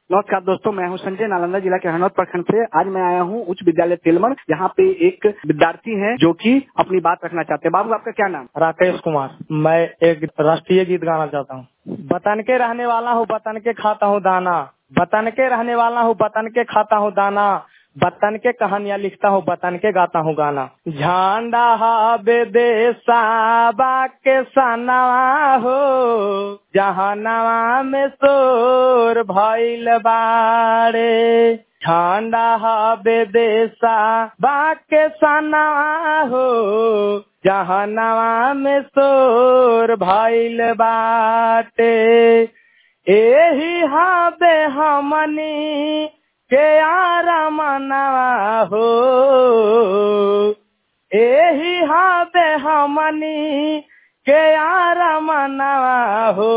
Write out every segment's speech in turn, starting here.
नमस्कार दोस्तों, मैं हूं संजय, नालंदा जिला के हरनौत प्रखंड से। आज मैं आया हूं उच्च विद्यालय तेलमण। यहाँ पे एक विद्यार्थी हैं जो कि अपनी बात रखना चाहते हैं। बाबू, आपका क्या नाम? राकेश कुमार। मैं एक राष्ट्रीय गीत गाना चाहता हूँ। वतन के रहने वाला हूँ, वतन के खाता हूँ दाना। वतन के रहने वाला हूँ, वतन के खाता हूँ दाना। वतन के कहानियाँ लिखता हूँ, वतन के गाता हूँ गाना। झंडा हावे देशा बाके सनवा हो, जहानवा में शोर भइल बाड़े। झंडा हावे देशा बाके सनवा हो, जहानवा में शोर भइल बाटे। एही हावे हमनी के आरामनवा हो, एही हावे हमनी के आरामनवा हो,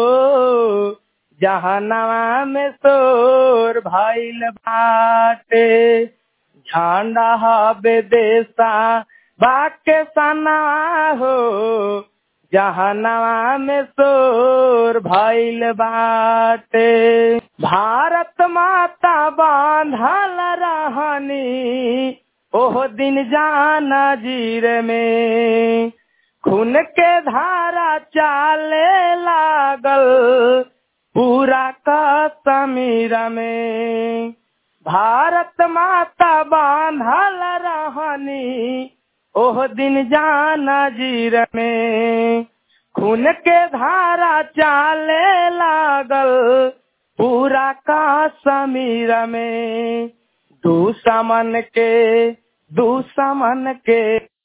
जहानवा में शोर भइल बाटे। झंडा हावे देशा बाके सनवा हो, जहानवा में शोर भइल बाटे। भारत माता बांधल रहनी ओह दिन जाना जीर में, खून के धारा चाले लागल पूरा कश्मीर में। भारत माता बांधल रहनी ओह दिन जाना जीर में, खून के धारा चाले लागल पूरा कश्मीर में। दुश्मन के